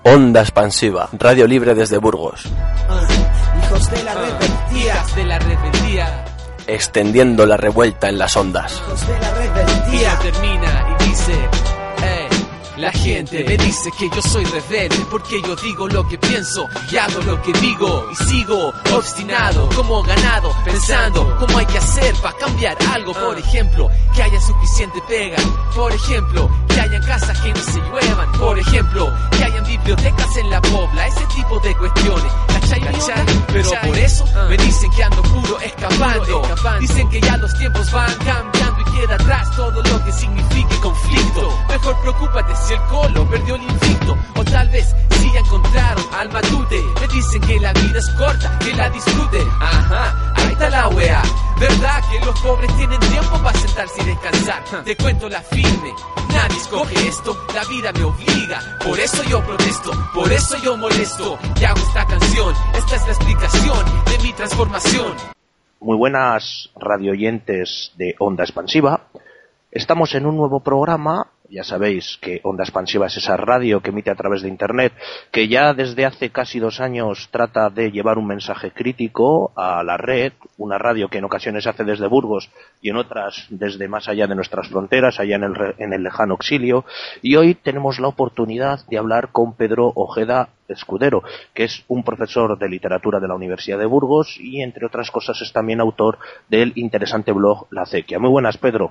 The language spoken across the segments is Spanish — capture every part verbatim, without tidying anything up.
Onda Expansiva, radio libre desde Burgos. Uh, hijos de la rebeldía, de la rebeldía, extendiendo la revuelta en las ondas. hijos de la rebeldía. termina y dice, hey, la gente me dice que yo soy rebelde porque yo digo lo que pienso y hago lo que digo y sigo obstinado como ganado pensando cómo hay que hacer para cambiar algo. Por ejemplo, que haya suficiente pega. Por ejemplo, que hayan casas que no se lluevan. Por ejemplo, que hayan bibliotecas en la pobla. Ese tipo de cuestiones. ¿Cachai? ¿Cachai? Pero por eso me dicen que ando puro escapando. Dicen que ya los tiempos van cambiando y queda atrás todo lo que signifique conflicto. Mejor preocúpate si el colo perdió el invicto, o tal vez si ya encontraron al matute. Me dicen que la vida es corta, que la disfruten. Ajá, ahí está la wea. ¿Verdad que los pobres tienen tiempo para sentarse y descansar? Te cuento la firme, nadie escoge esto, la vida me obliga. Por eso yo protesto, por eso yo molesto. Y hago esta canción, esta es la explicación de mi transformación. Muy buenas radioyentes de Onda Expansiva. Estamos en un nuevo programa. Ya sabéis que Onda Expansiva es esa radio que emite a través de Internet, que ya desde hace casi dos años trata de llevar un mensaje crítico a la red, una radio que en ocasiones se hace desde Burgos y en otras desde más allá de nuestras fronteras, allá en el, en el lejano exilio. Y hoy tenemos la oportunidad de hablar con Pedro Ojeda Escudero, que es un profesor de literatura de la Universidad de Burgos y, entre otras cosas, es también autor del interesante blog La Acequia. Muy buenas, Pedro.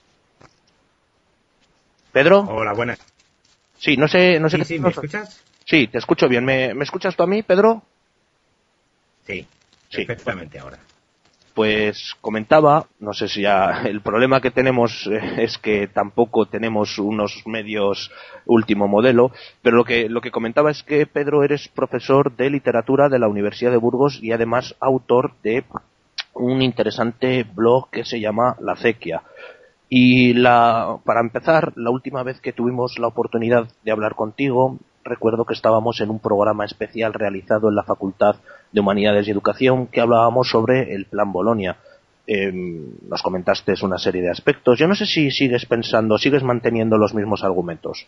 ¿Pedro? Hola, buenas. Sí, no sé... No sé sí, qué sí, ¿me escuchas? Sí, te escucho bien. ¿Me, ¿Me escuchas tú a mí, Pedro? Sí, sí, perfectamente ahora. Pues comentaba, no sé si ya el problema que tenemos es que tampoco tenemos unos medios último modelo, pero lo que, lo que comentaba es que, Pedro, eres profesor de literatura de la Universidad de Burgos y además autor de un interesante blog que se llama La Acequia. Y la, para empezar, la última vez que tuvimos la oportunidad de hablar contigo, recuerdo que estábamos en un programa especial realizado en la Facultad de Humanidades y Educación que hablábamos sobre el Plan Bolonia. Eh, nos comentaste una serie de aspectos. Yo no sé si sigues pensando, sigues manteniendo los mismos argumentos.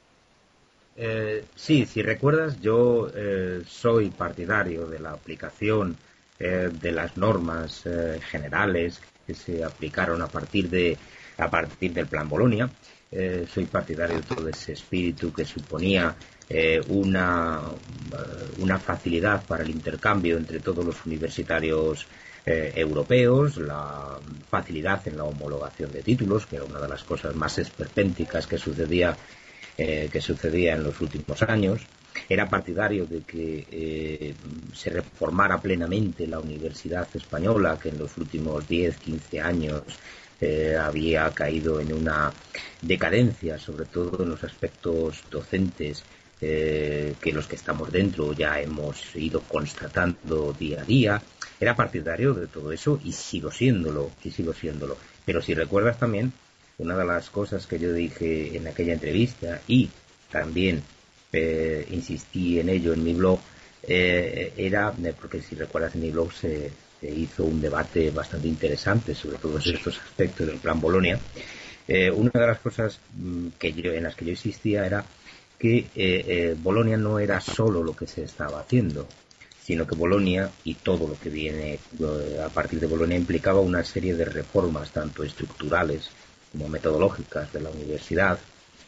Eh, sí, si recuerdas, yo eh, soy partidario de la aplicación eh, de las normas eh, generales que se aplicaron a partir de a partir del Plan Bolonia. Eh, soy partidario de todo ese espíritu que suponía eh, una una facilidad para el intercambio entre todos los universitarios eh, europeos, la facilidad en la homologación de títulos, que era una de las cosas más esperpénticas que sucedía eh, que sucedía en los últimos años. Era partidario de que eh, se reformara plenamente la Universidad Española, que en los últimos diez, quince años eh, había caído en una decadencia, sobre todo en los aspectos docentes, eh, que los que estamos dentro ya hemos ido constatando día a día. Era partidario de todo eso y sigo siéndolo, y sigo siéndolo. Pero si recuerdas también, una de las cosas que yo dije en aquella entrevista y también Eh, insistí en ello en mi blog, eh, era, porque si recuerdas en mi blog se, se hizo un debate bastante interesante sobre todos estos aspectos del Plan Bolonia. Eh, una de las cosas que yo, en las que yo insistía era que eh, eh, Bolonia no era solo lo que se estaba haciendo, sino que Bolonia y todo lo que viene eh, a partir de Bolonia implicaba una serie de reformas tanto estructurales como metodológicas de la universidad,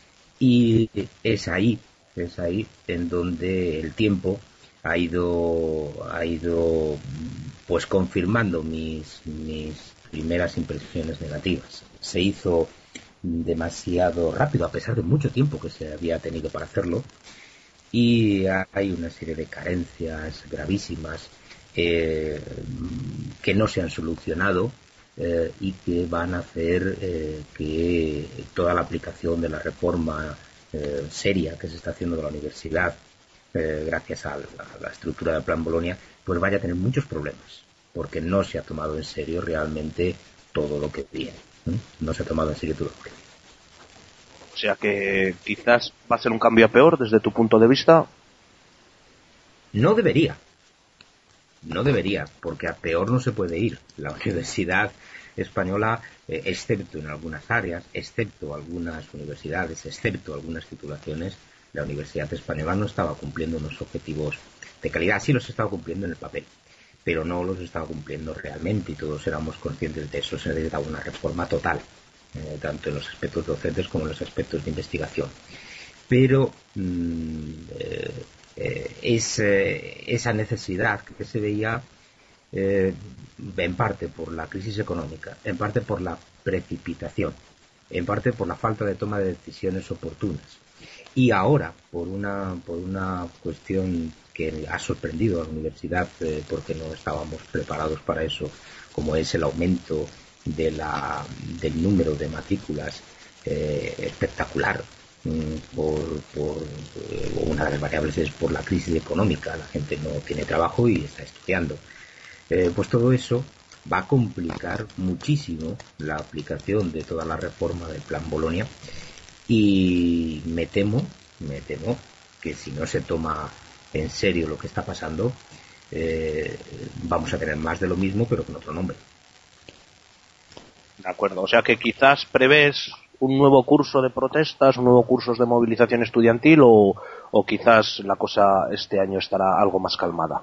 y es ahí es ahí en donde el tiempo ha ido ha ido pues confirmando mis mis primeras impresiones negativas. Se hizo demasiado rápido, a pesar de mucho tiempo que se había tenido para hacerlo, y hay una serie de carencias gravísimas eh, que no se han solucionado eh, y que van a hacer eh, que toda la aplicación de la reforma Eh, seria que se está haciendo de la universidad eh, gracias a la, a la estructura del Plan Bolonia pues vaya a tener muchos problemas, porque no se ha tomado en serio realmente todo lo que viene, ¿eh? no se ha tomado en serio todo lo que viene. O sea que quizás va a ser un cambio a peor desde tu punto de vista. No debería no debería porque a peor no se puede ir. La universidad española, eh, excepto en algunas áreas, excepto algunas universidades, excepto algunas titulaciones, la Universidad Española no estaba cumpliendo unos objetivos de calidad. Sí los estaba cumpliendo en el papel, pero no los estaba cumpliendo realmente, y todos éramos conscientes de eso. Se necesitaba una reforma total, eh, tanto en los aspectos docentes como en los aspectos de investigación. Pero mmm, eh, eh, es, eh, esa necesidad que se veía eh, en parte por la crisis económica, en parte por la precipitación, en parte por la falta de toma de decisiones oportunas, y ahora por una, por una cuestión que ha sorprendido a la universidad eh, porque no estábamos preparados para eso, como es el aumento de la, del número de matrículas eh, espectacular. Por, por eh, una de las variables es por la crisis económica, la gente no tiene trabajo y está estudiando. Eh, pues todo eso va a complicar muchísimo la aplicación de toda la reforma del Plan Bolonia, y me temo, me temo que si no se toma en serio lo que está pasando, eh, vamos a tener más de lo mismo, pero con otro nombre. De acuerdo, o sea que quizás prevés un nuevo curso de protestas, un nuevo curso de movilización estudiantil, o, o quizás la cosa este año estará algo más calmada.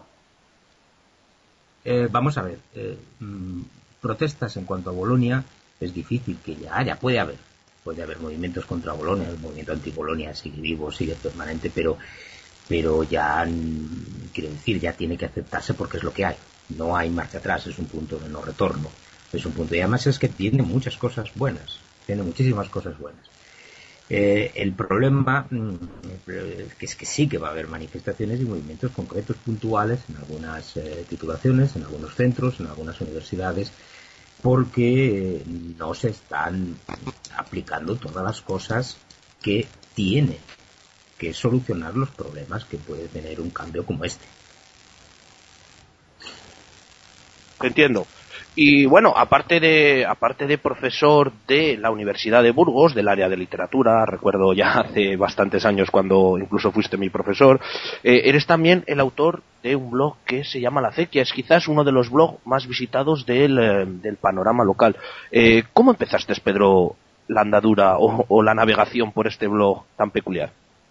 Eh, vamos a ver, eh, mmm, protestas en cuanto a Bolonia es difícil que ya haya, puede haber, puede haber movimientos contra Bolonia, el movimiento anti-Bolonia sigue vivo, sigue permanente, pero pero ya, quiero decir, ya tiene que aceptarse porque es lo que hay, no hay marcha atrás, es un punto de no retorno, es un punto, y además es que tiene muchas cosas buenas, tiene muchísimas cosas buenas. Eh, el problema eh, que es que sí que va a haber manifestaciones y movimientos concretos puntuales en algunas eh, titulaciones, en algunos centros, en algunas universidades, porque eh, no se están aplicando todas las cosas que tiene que solucionar los problemas que puede tener un cambio como este. Entiendo. Y bueno, aparte de aparte de profesor de la Universidad de Burgos, del área de literatura, recuerdo ya hace bastantes años cuando incluso fuiste mi profesor, eh, eres también el autor de un blog que se llama La Acequia. Es quizás uno de los blogs más visitados del, eh, del panorama local. Eh, ¿Cómo empezaste, Pedro, la andadura o, o la navegación por este blog tan peculiar?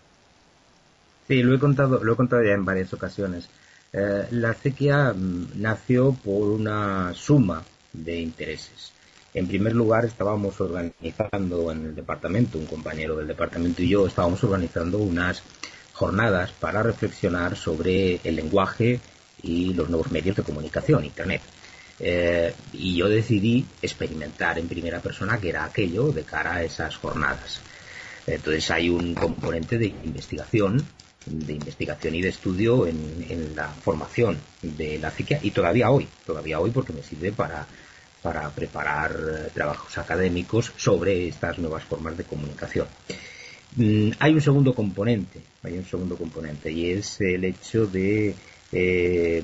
Sí, lo he contado, lo he contado ya en varias ocasiones. Eh, la Acequia mm, nació por una suma de intereses. En primer lugar, estábamos organizando en el departamento, un compañero del departamento y yo, estábamos organizando unas jornadas para reflexionar sobre el lenguaje y los nuevos medios de comunicación, Internet. Eh, y yo decidí experimentar en primera persona qué era aquello de cara a esas jornadas. Entonces hay un componente de investigación, de investigación y de estudio en, en la formación de la Acequia, y todavía hoy, todavía hoy porque me sirve para, para preparar eh, trabajos académicos sobre estas nuevas formas de comunicación. Mm, hay un segundo componente, hay un segundo componente y es el hecho de eh,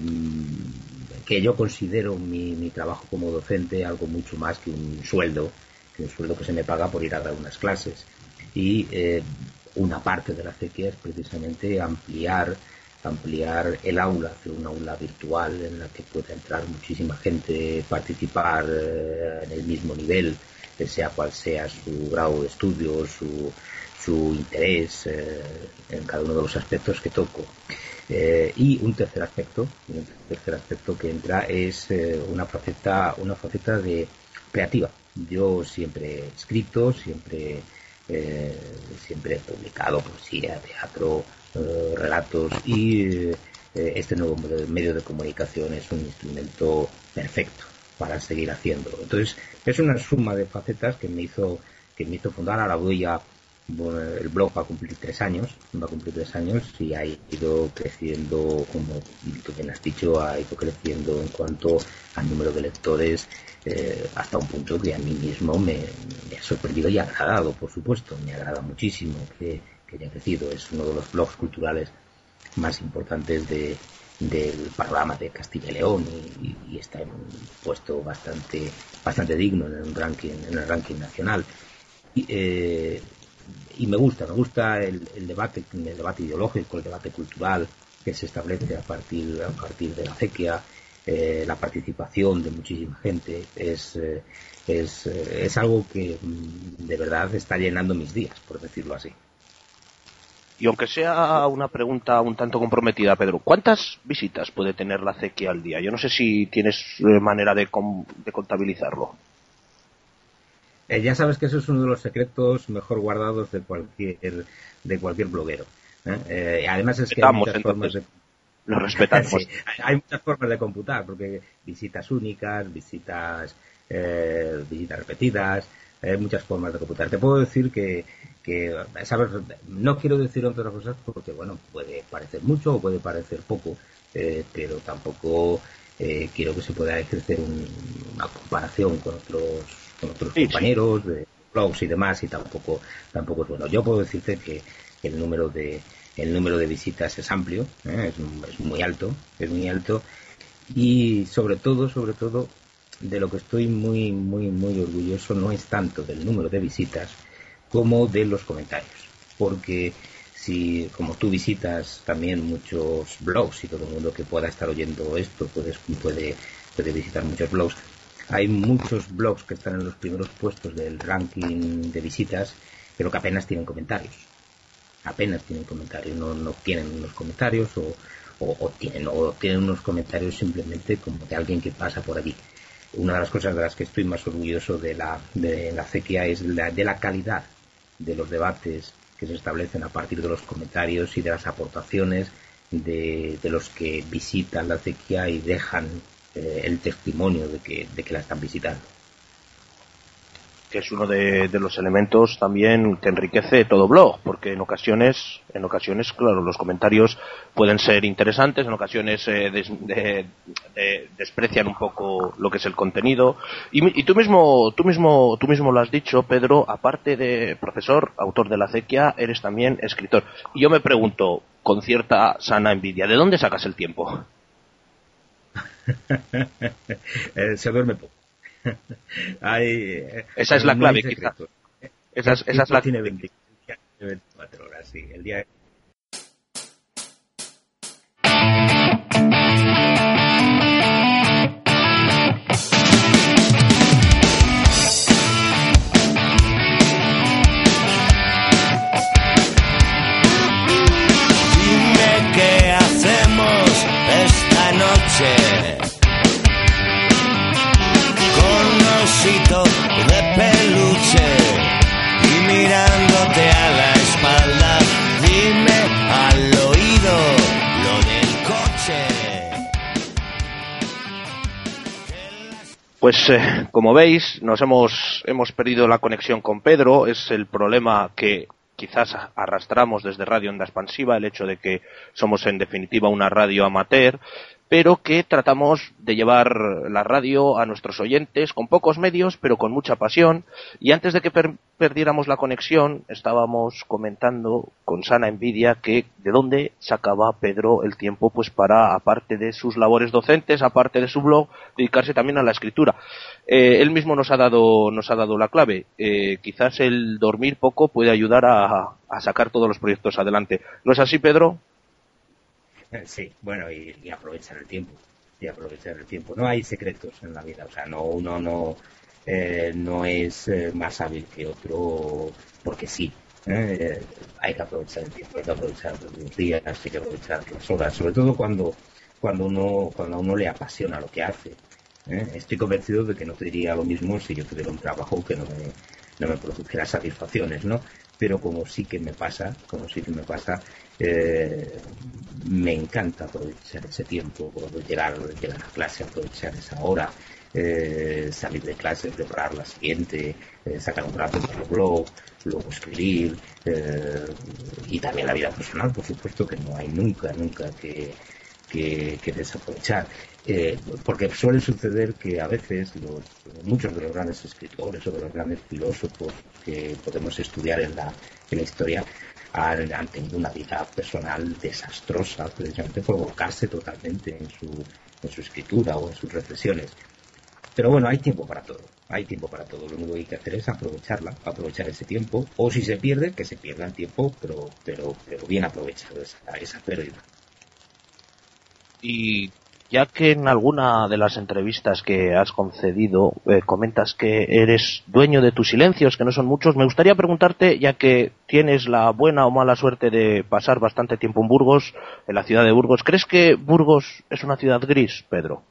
que yo considero mi, mi trabajo como docente algo mucho más que un sueldo, que un sueldo que se me paga por ir a dar unas clases. Y eh, una parte de la Acequia es precisamente ampliar ampliar el aula, hacer un aula virtual en la que pueda entrar muchísima gente, participar eh, en el mismo nivel, sea cual sea su grado de estudio, su, su interés eh, en cada uno de los aspectos que toco. Eh, y un tercer aspecto, un tercer aspecto que entra es eh, una faceta, una faceta de creativa. Yo siempre he escrito, siempre Eh, siempre he publicado poesía, teatro, eh, relatos, y eh, este nuevo medio de comunicación es un instrumento perfecto para seguir haciendo. Entonces es una suma de facetas que me hizo que me hizo fundar. Ahora voy a bueno, el blog va a cumplir tres años, va a cumplir tres años y ha ido creciendo, como tú bien has dicho, ha ido creciendo en cuanto al número de lectores, eh, hasta un punto que a mí mismo me, me ha sorprendido y agradado, por supuesto, me agrada muchísimo que, que haya crecido. Es uno de los blogs culturales más importantes de, del panorama de Castilla y León y, y está en un puesto bastante bastante digno en el ranking, en el ranking nacional. Y, eh, y me gusta, me gusta el, el debate, el debate ideológico, el debate cultural que se establece a partir, a partir de la Acequia, eh, la participación de muchísima gente, es, eh, es, es algo que de verdad está llenando mis días, por decirlo así. Y aunque sea una pregunta un tanto comprometida, Pedro, ¿cuántas visitas puede tener la acequia al día? Yo no sé si tienes eh, manera de, com- de contabilizarlo. Eh, ya sabes que eso es uno de los secretos mejor guardados de cualquier de cualquier bloguero. ¿eh? Eh, además es que hay muchas Entonces, formas de... Lo respetamos. Sí, hay muchas formas de computar, porque visitas únicas, visitas eh, visitas repetidas, hay muchas formas de computar. Te puedo decir que, que sabes, no quiero decir otras cosas porque, bueno, puede parecer mucho o puede parecer poco, eh, pero tampoco eh, quiero que se pueda ejercer un, una comparación con otros con otros sí, compañeros sí. de blogs y demás, y tampoco tampoco es bueno. Yo puedo decirte que el número de el número de visitas es amplio, ¿eh? es, es muy alto, es muy alto, y sobre todo, sobre todo, de lo que estoy muy, muy, muy orgulloso no es tanto del número de visitas como de los comentarios, porque si, como tú visitas también muchos blogs, y todo el mundo que pueda estar oyendo esto puede, puede, puede visitar muchos blogs, hay muchos blogs que están en los primeros puestos del ranking de visitas, pero que apenas tienen comentarios. apenas tienen comentarios, no, no tienen unos comentarios o, o, o, tienen, o tienen unos comentarios simplemente como de alguien que pasa por allí. Una de las cosas de las que estoy más orgulloso de la, de la acequia es la, de la calidad de los debates que se establecen a partir de los comentarios y de las aportaciones de, de los que visitan la acequia y dejan eh, el testimonio de que, de que la están visitando. Que es uno de, de los elementos también que enriquece todo blog, porque en ocasiones, en ocasiones, claro, los comentarios pueden ser interesantes, en ocasiones eh, des, de, de, desprecian un poco lo que es el contenido, y, y tú mismo, tú mismo, tú mismo lo has dicho, Pedro, aparte de profesor, autor de la acequia, eres también escritor. Y yo me pregunto, con cierta sana envidia, ¿de dónde sacas el tiempo? eh, se duerme poco. Hay, esa es la clave, quizás. Esa es, esa es la tiene veinticuatro horas, sí. El día. Dime qué hacemos esta noche. De peluche y mirándote a la espalda, dime al oído lo del coche. Pues eh, como veis, nos hemos hemos perdido la conexión con Pedro. Es el problema que quizás arrastramos desde Radio Onda Expansiva, el hecho de que somos en definitiva una radio amateur, pero que tratamos de llevar la radio a nuestros oyentes con pocos medios, pero con mucha pasión. Y antes de que per- perdiéramos la conexión, estábamos comentando con sana envidia que de dónde sacaba Pedro el tiempo pues para, aparte de sus labores docentes, aparte de su blog, dedicarse también a la escritura. Eh, él mismo nos ha dado nos ha dado la clave. Eh, quizás el dormir poco puede ayudar a, a sacar todos los proyectos adelante. ¿No es así, Pedro? Sí, bueno, y, y aprovechar el tiempo, y aprovechar el tiempo. No hay secretos en la vida, o sea, no uno no eh, no es eh, más hábil que otro porque sí. Eh, hay que aprovechar el tiempo, hay que aprovechar los días, hay que aprovechar las horas, sobre todo cuando cuando uno cuando a uno le apasiona lo que hace. ¿eh? Estoy convencido de que no te diría lo mismo si yo tuviera un trabajo que no me no me produjera satisfacciones, ¿no? Pero como sí que me pasa, como sí que me pasa, eh, me encanta aprovechar ese tiempo, llegar, llegar a clase, aprovechar esa hora, eh, salir de clase, preparar la siguiente, eh, sacar un rato para el blog, luego escribir, eh, y también la vida personal, por supuesto, que no hay nunca, nunca que, que, que desaprovechar. Eh, porque suele suceder que a veces los, muchos de los grandes escritores o de los grandes filósofos que podemos estudiar en la, en la historia han, han tenido una vida personal desastrosa precisamente por volcarse totalmente en su, en su escritura o en sus reflexiones. Pero bueno, hay tiempo para todo, hay tiempo para todo. Lo único que hay que hacer es aprovecharla, aprovechar ese tiempo, o si se pierde, que se pierda el tiempo, pero, pero, pero bien aprovechado esa, esa pérdida. Y ya que en alguna de las entrevistas que has concedido eh, comentas que eres dueño de tus silencios, que no son muchos, me gustaría preguntarte, ya que tienes la buena o mala suerte de pasar bastante tiempo en Burgos, en la ciudad de Burgos, ¿crees que Burgos es una ciudad gris, Pedro?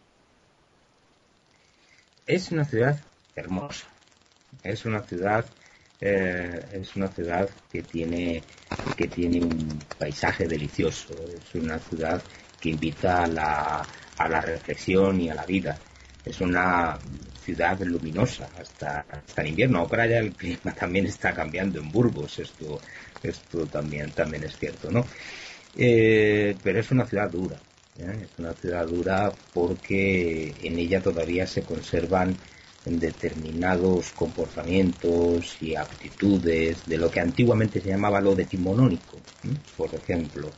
Es una ciudad hermosa, es una ciudad eh, es una ciudad que tiene que tiene un paisaje delicioso, es una ciudad que invita a la, a la reflexión y a la vida. Es una ciudad luminosa hasta, hasta el invierno. Ahora ya el clima también está cambiando en Burgos, esto, esto también, también es cierto, ¿no? Eh, pero es una ciudad dura, ¿eh? Es una ciudad dura porque en ella todavía se conservan determinados comportamientos y actitudes de lo que antiguamente se llamaba lo decimonónico, ¿eh? Por ejemplo,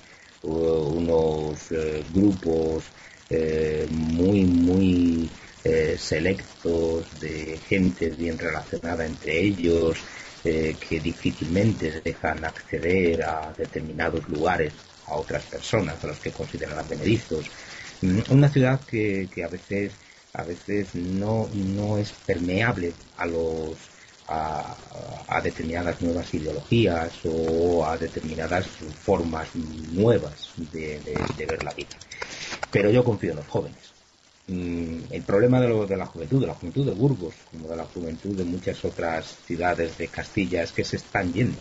unos eh, grupos eh, muy muy eh, selectos de gente bien relacionada entre ellos, eh, que difícilmente dejan acceder a determinados lugares a otras personas a los que consideran advenedizos. Una ciudad que, que a veces a veces no no es permeable a los A, a determinadas nuevas ideologías o a determinadas formas nuevas de, de, de ver la vida. Pero yo confío en los jóvenes. El problema de, lo, de la juventud, de la juventud de Burgos, como de la juventud de muchas otras ciudades de Castilla, es que se están yendo.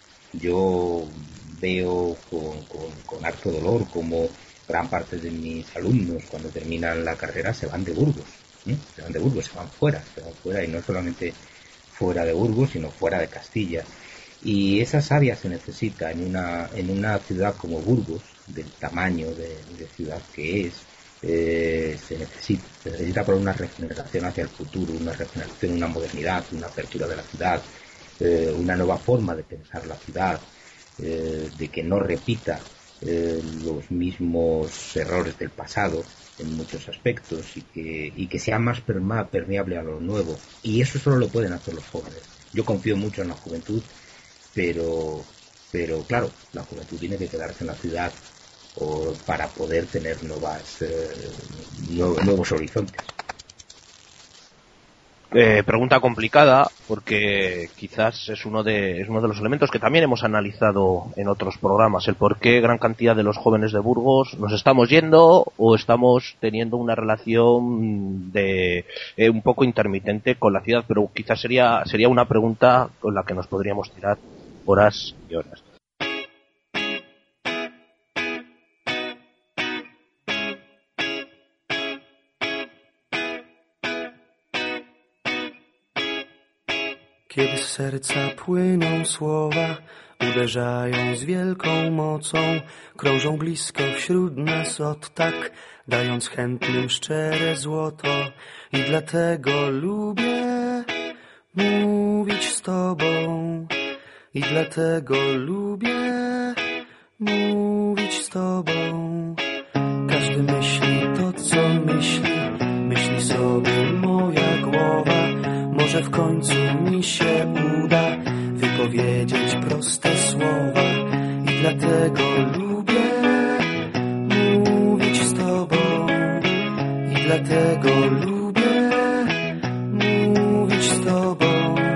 Yo veo con, con, con harto dolor como gran parte de mis alumnos, cuando terminan la carrera, se van de Burgos. ¿eh? Se van de Burgos, se van fuera, se van fuera, y no solamente fuera de Burgos, sino fuera de Castilla. Y esa savia se necesita en una en una ciudad como Burgos, del tamaño de, de ciudad que es, eh, se necesita se necesita por una regeneración hacia el futuro, una regeneración, una modernidad, una apertura de la ciudad, eh, una nueva forma de pensar la ciudad, eh, de que no repita eh, los mismos errores del pasado en muchos aspectos, y que y que sea más permeable a lo nuevo, y eso solo lo pueden hacer los jóvenes. Yo confío mucho en la juventud, pero pero claro, la juventud tiene que quedarse en la ciudad o para poder tener nuevas eh, nuevos, nuevos horizontes. Eh, pregunta complicada, porque quizás es uno de es uno de los elementos que también hemos analizado en otros programas, el por qué gran cantidad de los jóvenes de Burgos nos estamos yendo o estamos teniendo una relación de eh, un poco intermitente con la ciudad, pero quizás sería sería una pregunta con la que nos podríamos tirar horas y horas. Kiedy z serca płyną słowa, uderzają z wielką mocą, krążą blisko wśród nas od tak, dając chętnym szczere złoto. I dlatego lubię mówić z tobą, i dlatego lubię mówić z tobą. Każdy myśli to, co myśli, myśli sobie moja głowa. Może w końcu mi się uda wypowiedzieć proste słowa, i dlatego lubię mówić z tobą, i dlatego lubię mówić z tobą.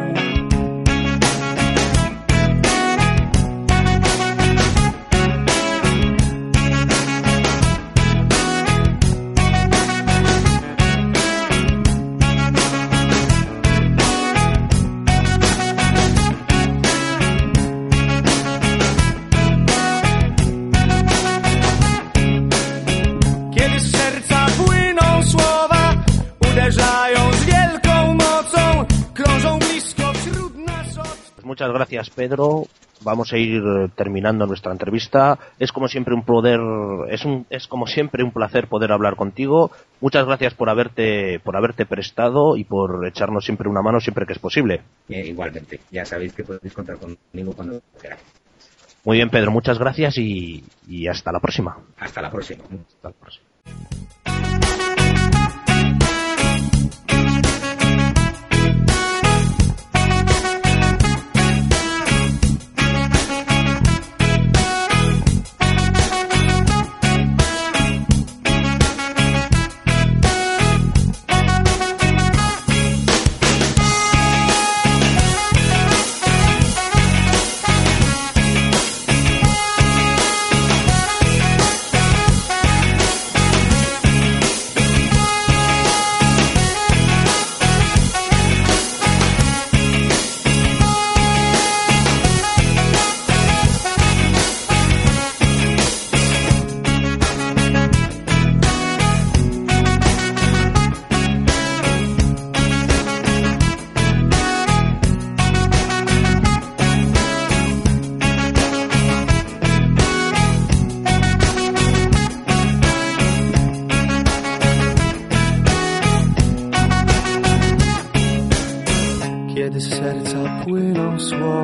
Muchas gracias, Pedro. Vamos a ir terminando nuestra entrevista. Es como siempre un poder, es un, es como siempre un placer poder hablar contigo. Muchas gracias por haberte, por haberte prestado y por echarnos siempre una mano siempre que es posible. Eh, igualmente, ya sabéis que podéis contar conmigo cuando queráis. Muy bien, Pedro, muchas gracias y, y hasta la próxima. Hasta la próxima. Hasta la próxima.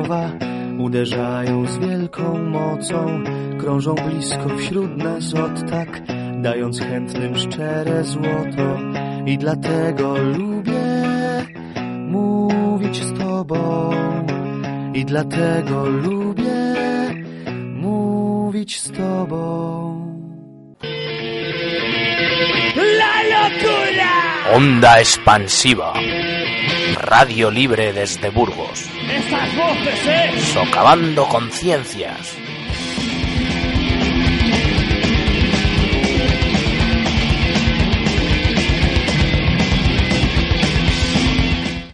słowa uderzają z wielką mocą, krążą blisko wśród nas od tak, dając chętnym szczere złoto. I dlatego lubię mówić z tobą, i dlatego lubię mówić z tobą. ¡La locura! Onda expansiva. Radio libre desde Burgos. ¡Esas voces, eh! Socavando conciencias.